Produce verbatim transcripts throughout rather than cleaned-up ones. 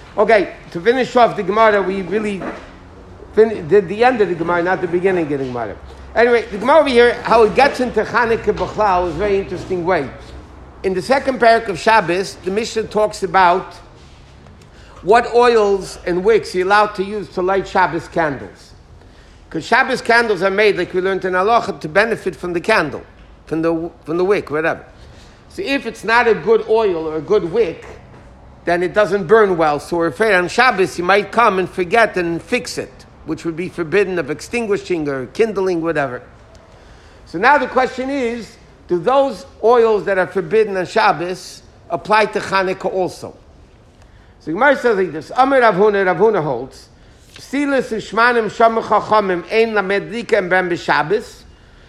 Okay, to finish off the Gemara, we really fin- did the end of the Gemara, not the beginning of the Gemara. Anyway, the Gemara over here, how it gets into Chanukah B'chlal is a very interesting way. In the second parak of Shabbos, the Mishnah talks about what oils and wicks you're allowed to use to light Shabbos candles. Because Shabbos candles are made, like we learned in Halacha, to benefit from the candle, from the from the wick, whatever. So if it's not a good oil or a good wick, then it doesn't burn well. So we're afraid on Shabbos you might come and forget and fix it, which would be forbidden of extinguishing or kindling, whatever. So now the question is, do those oils that are forbidden on Shabbos apply to Chanukah also? So Gemara says like this, Amar Rav Huna, Rav Huna holds, Psilis Ishmanim Shamu Chachamim Ein Lamed Lika Ben B'Shabbos.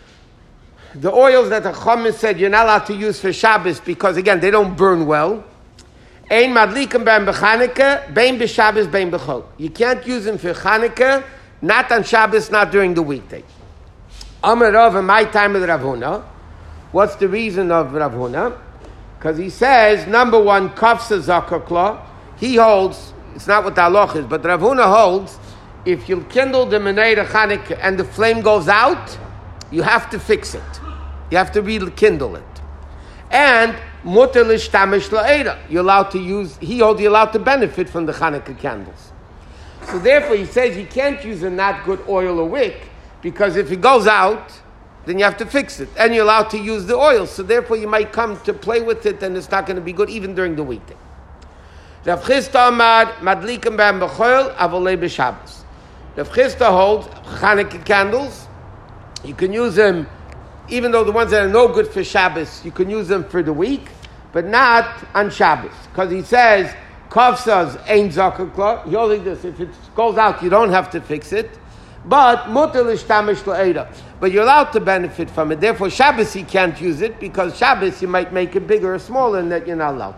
The oils that the Chachamim said you're not allowed to use for Shabbos because, again, they don't burn well. Ein Madlikim Ben B'Chanukah, Ben B'Shabbos, Ben B'Chol. You can't use them for Chanukah, not on Shabbos, not during the weekday. Amar Rav, in my time with Rav Huna, what's the reason of Rav Huna? Because he says, number one, Kafsa Zakakla, he holds, it's not what the halach is, but Rav Huna holds, if you kindle the Menei Chanukah and the flame goes out, you have to fix it. You have to rekindle it. And Mutter l'shtamish la'era, you're allowed to use, he holds you're allowed to benefit from the Chanukah candles. So therefore he says you can't use a not good oil or wick, because if it goes out, then you have to fix it. And you're allowed to use the oil, so therefore you might come to play with it and it's not going to be good even during the weekday. Rav Chisda Amar, Madlikim Ben B'Choil, Avolei B'Shabbos. Rav Chisda holds Chanukah candles, you can use them, even though the ones that are no good for Shabbos, you can use them for the week, but not on Shabbos. Because he says, Kafsas ain't zakakla. He holds like this, if it goes out, you don't have to fix it. But muter l'shtamish la'era. But you're allowed to benefit from it. Therefore, Shabbos you can't use it, because Shabbos you might make it bigger or smaller, and that you're not allowed.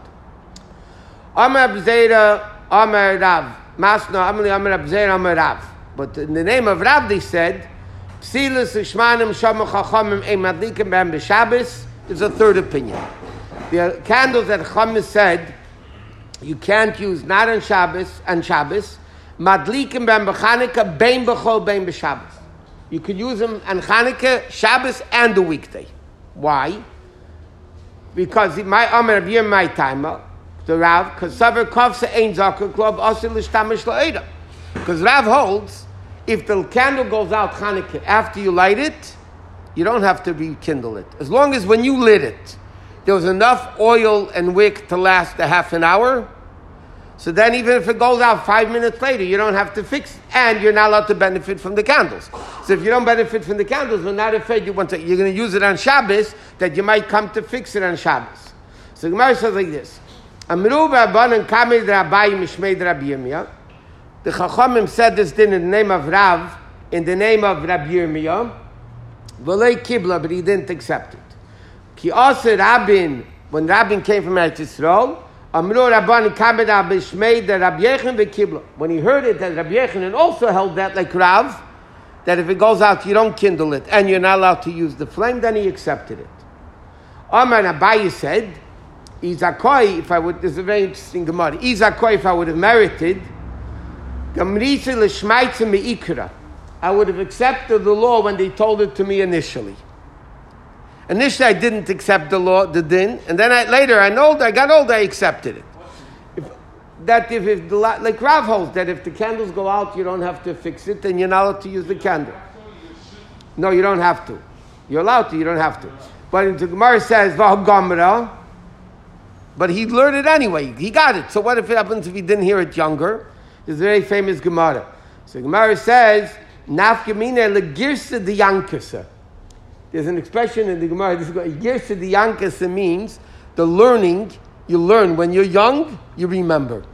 Amar Abzeira, Amar Rav. Masna, Amar Amar Abzeira, Amar Rav. But in the name of Rav, they said, Psilis Ishmanim Shamu Chachamim Ein Madlikim Ben B'Shabbos is a third opinion. The candles that Chachamim said you can't use not on Shabbos and Shabbos, Madlikim Ben B'Chanukah Ben B'Chol Ben B'Shabbos. You could use them on Chanukah, Shabbos, and the weekday. Why? Because my Amar Rav Yir my timer, the Rav, because Savar Kafsa Ein Zakar Club Asil L'Shtamish La'eda. Because Rav holds, if the candle goes out Chanukah after you light it, you don't have to rekindle it. As long as when you lit it, there was enough oil and wick to last a half an hour, so then even if it goes out five minutes later, you don't have to fix it, and you're not allowed to benefit from the candles. So if you don't benefit from the candles, we're not afraid you want to, you're going to use it on Shabbos, that you might come to fix it on Shabbos. So the Gemara says like this, Amru b'Rabbanan Kamei d'Rabbai Mishmei d'Rabbi Yirmiyah. The Chachamim said this din in the name of Rav, in the name of Rabbi Yirmiyah, V'lei Kibla, but he didn't accept it. Ki Asa Rabin, when Rabin came from Eretz Yisrael, Amru Rabban Kabed Abishmei the Rabbi Yechon v'Kibla. When he heard it, that Rabbi Yechonon also held that like Rav, that if it goes out, you don't kindle it, and you're not allowed to use the flame, then he accepted it. Amar Abaye said, Izakoi, if I would, this is a very interesting Gemara, Izakoi, if I would have merited, I would have accepted the law when they told it to me initially. Initially, I didn't accept the law, the din, and then I, later, I know I got older, I accepted it. If, that if, if the, like Rav holds, that if the candles go out, you don't have to fix it, then you're not allowed to use the candle. No, you don't have to. You're allowed to, you don't have to. But the Gemara says, V'hagamra, but he learned it anyway. He got it. So what if it happens if he didn't hear it younger? It's a very famous Gemara. So Gemara says, Nafkamina legirsa de yankasa. There's an expression in the Gemara, this girsa de yankasa means the learning, you learn when you're young, you remember.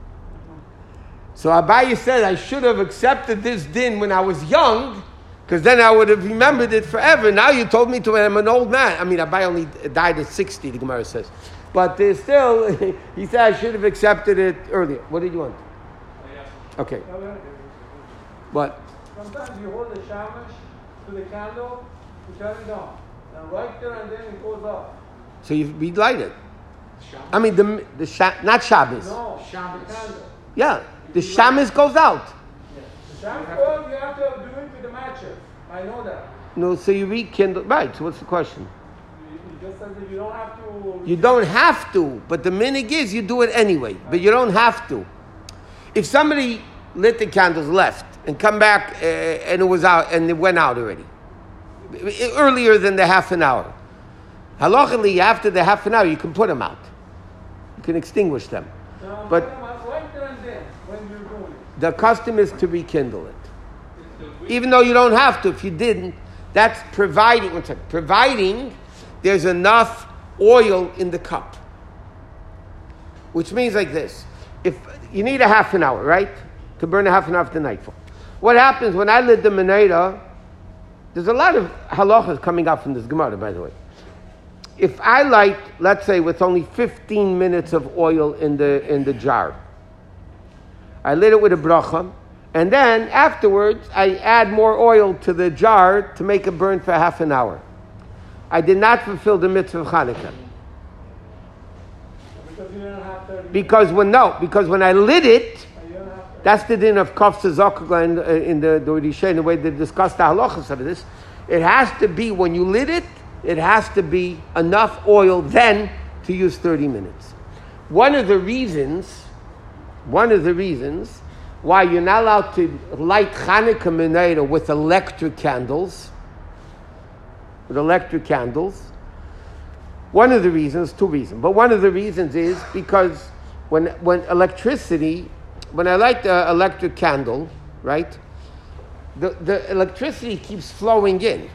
So Abaye said, I should have accepted this din when I was young, because then I would have remembered it forever. Now you told me to when I'm an old man. I mean, Abaye only died at sixty, the Gemara says. But there's still, he said I should have accepted it earlier. What did you want? Okay. What? Sometimes you hold the shamash to the candle to turn it on. And right there and then it goes off. So you relight it. I mean, the the sha- not Shabbos. No, Shabbos. Yeah, the shamus goes out. The shamus goes, you have to do it with the matches. I know that. No, so you rekindle. Right, so what's the question? You, you just said that you don't have to. You don't have to, but the minig is you do it anyway, but you don't have to. If somebody lit the candles, left, and come back uh, and it was out, and it went out already, earlier than the half an hour, halachically, after the half an hour, you can put them out. You can extinguish them. No, but right there and then, when you're doing it. The custom is to rekindle it. Even though you don't have to, if you didn't, that's providing, one second, providing there's enough oil in the cup. Which means like this. If you need a half an hour, right? To burn a half an hour after nightfall. What happens when I lit the menorah, there's a lot of halachas coming out from this Gemara, by the way. If I light, let's say, with only fifteen minutes of oil in the in the jar, I lit it with a bracha, and then afterwards I add more oil to the jar to make it burn for half an hour. I did not fulfill the mitzvah of Hanukkah. Because you don't have to. Because when no, because when I lit it, that's the din of Kaf Zokka in, in the the Rishay, the way they discuss the halachas of this. It has to be when you lit it. It has to be enough oil then to use thirty minutes. One of the reasons, one of the reasons why you're not allowed to light Hanukkah menorah with electric candles, with electric candles, one of the reasons, two reasons, but one of the reasons is because when when electricity, when I light the electric candle, right, the, the electricity keeps flowing in.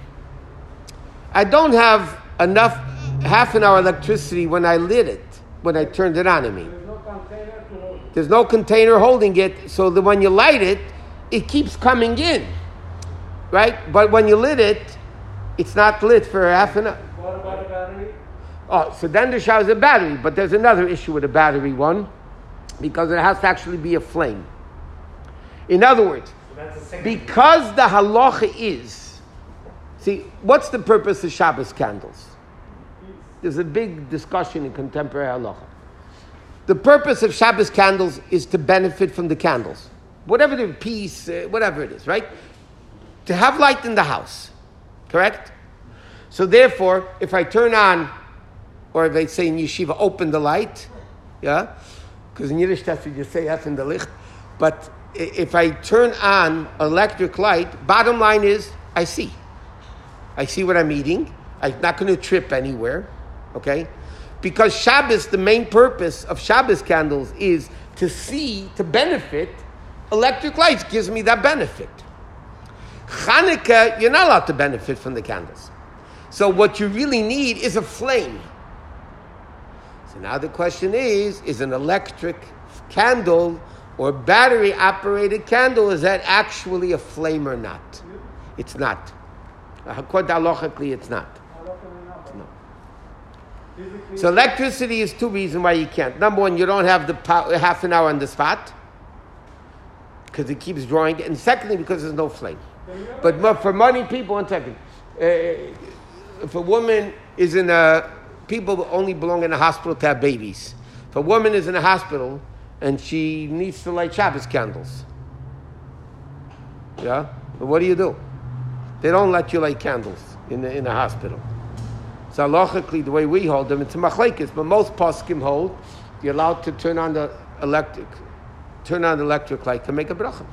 I don't have enough half an hour electricity when I lit it, when I turned it on, I mean. There's no container to hold it. There's no container holding it, so that when you light it, it keeps coming in, right? But when you lit it, it's not lit for half an hour. What about a battery? Oh, so then the shower is a battery, but there's another issue with a battery one, because it has to actually be a flame. In other words, because the halacha is, see, what's the purpose of Shabbos candles? There's a big discussion in contemporary halacha. The purpose of Shabbos candles is to benefit from the candles. Whatever the peace, uh, whatever it is, right? To have light in the house. Correct? So therefore, if I turn on, or they say in yeshiva, open the light, yeah? Because in Yiddish that's what you say, in the licht. But if I turn on electric light, bottom line is, I see. I see what I'm eating. I'm not going to trip anywhere, okay? Because Shabbos, the main purpose of Shabbos candles is to see, to benefit. Electric lights gives me that benefit. Hanukkah, you're not allowed to benefit from the candles. So what you really need is a flame. So now the question is, is an electric candle or battery-operated candle, is that actually a flame or not? It's not. Halachically, it's not. It's not. So electricity is two reasons why you can't. Number one, you don't have the power, half an hour on the spot because it keeps drawing. And secondly, because there's no flame. But for many people, one second. Uh, if a woman is in a, people only belong in a hospital to have babies. If a woman is in a hospital and she needs to light Shabbos candles, yeah, but what do you do? They don't let you light candles in the, in the hospital. So halachically, the way we hold them, it's a machlekes, but most poskim hold you're allowed to turn on the electric, turn on the electric light to make a bracha.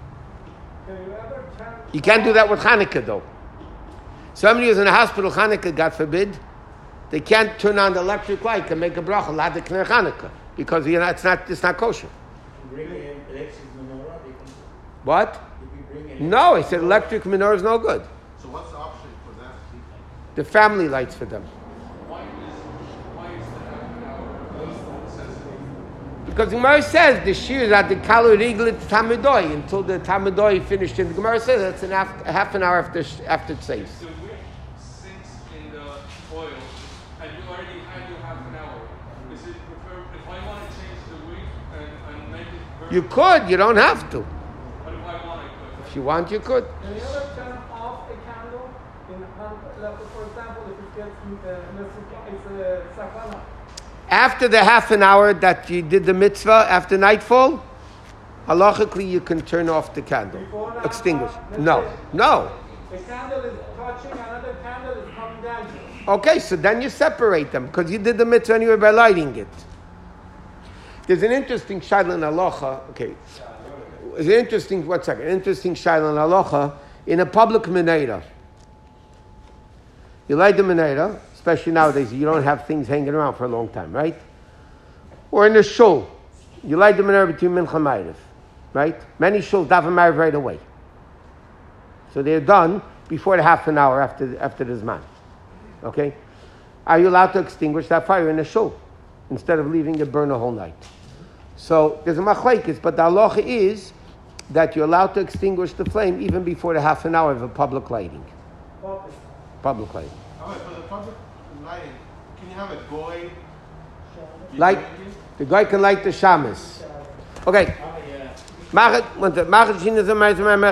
You can't do that with Hanukkah though. Somebody who's in a hospital, Hanukkah, God forbid, they can't turn on the electric light to make a bracha, ladik ner Hanukkah, because you know, it's not it's not kosher. What? No, he said electric menorah is no good. So what's the option for that? The family lights for them. Why is, why is the half an hour necessity? Because the Gemara says the shir is at the kalu riglit tamidoi until the tamidoi finished. And the Gemara says that's an half, half an hour after after it says. The wick sinks in the oil, and you already had your half an hour. Is it prefer if I want to change the wick and, and make it burn? You could. You don't have to. But if I want, I could. If you want, you could. Can you ever turn off a candle? In, like, for example, if it gets uh, it's a sakana. After the half an hour that you did the mitzvah, after nightfall, halachically you can turn off the candle, Before and extinguish. after? No, Let's say no. The candle is touching, another candle is coming down. Okay, so then you separate them because you did the mitzvah anyway by lighting it. There's an interesting shaila in halacha. Okay, there's an interesting one second. Interesting shaila in halacha in a public menorah. You light the menorah, especially nowadays. You don't have things hanging around for a long time, right? Or in a shul, you light the menorah between mincha and ma'ariv, right? Many shuls daven ma'ariv right away, so they're done before the half an hour after after the zman. Okay, are you allowed to extinguish that fire in a shul instead of leaving it burn the whole night? So there's a machlekes, but the halacha is that you're allowed to extinguish the flame even before the half an hour of a public lighting. Public. Public lighting. All right, for the public lighting, can you have a goy? Light, the guy can light the shamas. Okay. Machet, want the machet